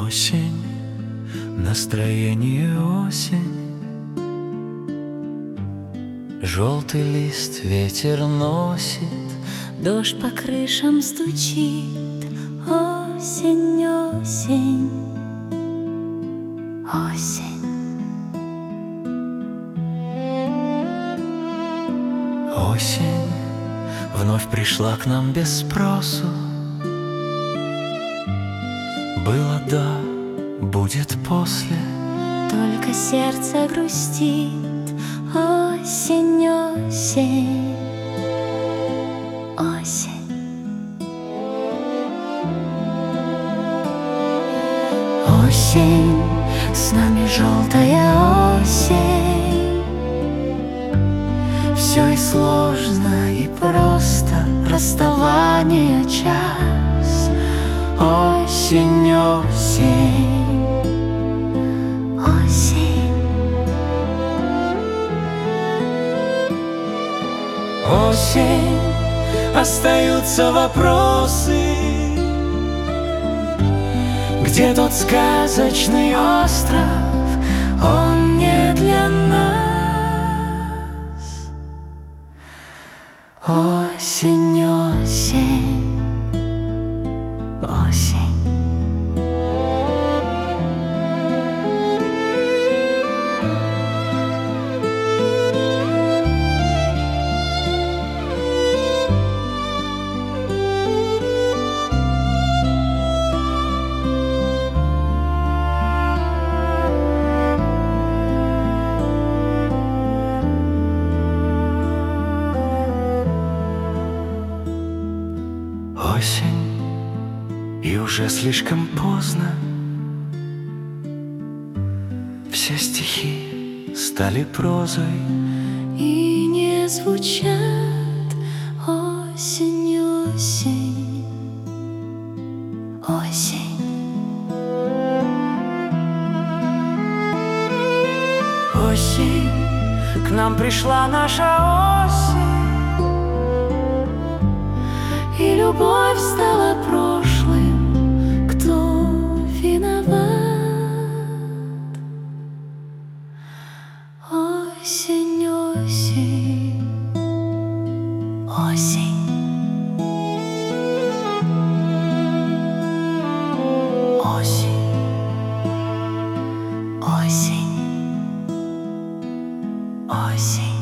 Осень, настроение осень. Желтый лист ветер носит, дождь по крышам стучит. Осень, осень, осень. Осень вновь пришла к нам без спросу. Было да, будет после. Только сердце грустит. Осень, осень, осень. Осень, с нами желтая осень. Все и сложно, и просто расставание час. Осень, осень, осень. Осень, остаются вопросы. Где тот сказочный остров? Он не для нас. Осень, осень, осень. Осень, и уже слишком поздно. Все стихи стали прозой и не звучат. Осень, осень, осень. Осень, к нам пришла наша осень, и любовь стала прошлым. Кто виноват? Осень, осень, осень. Осень, осень, осень.